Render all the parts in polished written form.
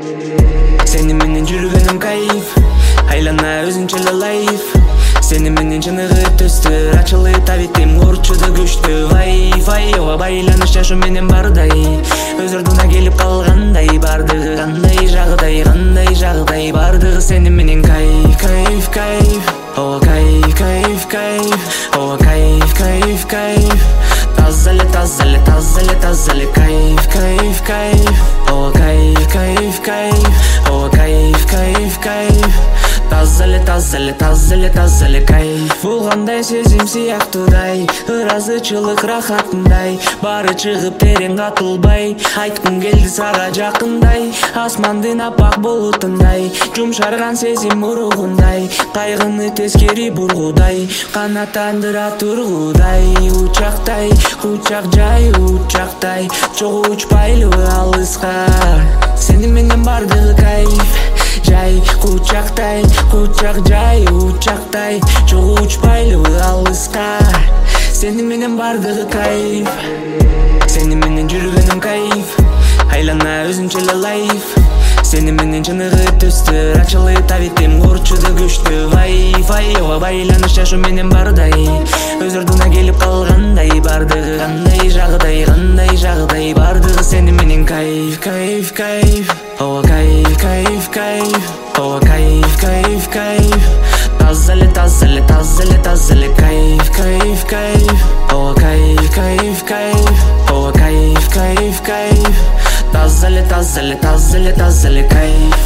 Seni менен жүргөнүм кайф, айлана өзүнчө эле лайф. Сени менен чыныгып төстү, ачылып табитим корчуду күчтү. Вай, ооба байланыш жашу менен бардай, өз ордуна келип калгандай. Бардыгы кандай жагдай, бардыгы сени менен кайф. Ооба кайф, ооба кайф. Таза эле кайф. Ооба кайф, ооба кайф. Таза эле кайф. Бул кандай сезим сыяктуудай, ыраазычылык рахатындай. Бары чыгып терең катылбай, айткым келди сага жакындай. Асмандын аппак булутундай, жумшарган сезим уругундай. Кайгыны тескери бургудай, канаттандыра тургудай. Учактай, учак жай, учактай, чогуу учпайлыбы алыска. Сени менен бардыгы кайф, жай, кучактай, кучак жай, учактай, чогуу учпайлыбы алыска. Сени менен бардыгы кайф, сени менен жүргөнүм кайф, айлана өзүнчө эле лайф. Сени менен чыныгып төстү, ачылып табитим корчуду күчтү. Вай, ооба байланыш жашу менен бардай, өз ордуна келип калгандай. Бардыгы кандай жагдай, бардыгы сени менен кайф. Ооба кайф, ооба кайф. Таза эле кайф. Ооба кайф, ооба кайф. Таза эле кайф.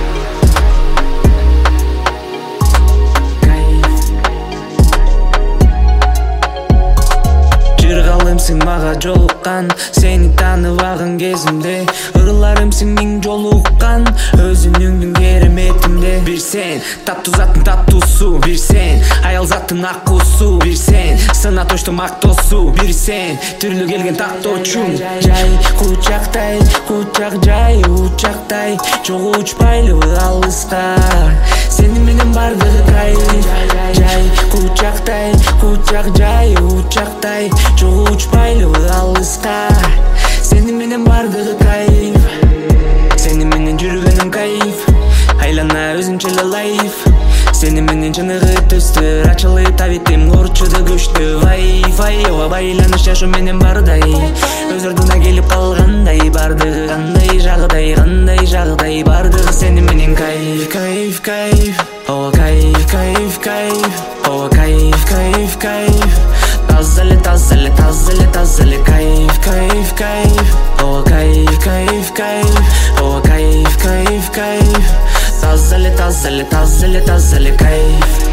Жыргалымсың мага жолуккан, сени тааныбаган кезимде. Ырларымсың миң жолуккан, өзүнүңдүн кереметинде. Бир сен, таттуу заттын таттуусу. Бир сен, аял заттын акуусу. Бир сен, сына тоштун мактоосу. Бир сен, түрлүү келген тактоочум. Жай, кучактай, кучак жай, учактай, чогуу учпайлыбы алыска. Сени менен бардыгы кайф, жай, кучактай, кучак жай, учактай, чогуу учпайлыбы алыска. Сени менен бардыгы кайф, сени менен жүргөнүм кайф, айлана өзүнчө эле лайф. Сени менен чыныгып төстү, ачылып табитим корчуду күчтү. Вай, ооба байланыш жашу менен бардай, өз ордуна келип калгандай. Бардыгы кандай жагдай, бардыгы сени менен кайф. Ооба кайф, ооба кайф. Таза эле кайф. Ооба кайф, ооба кайф. Таза эле кайф.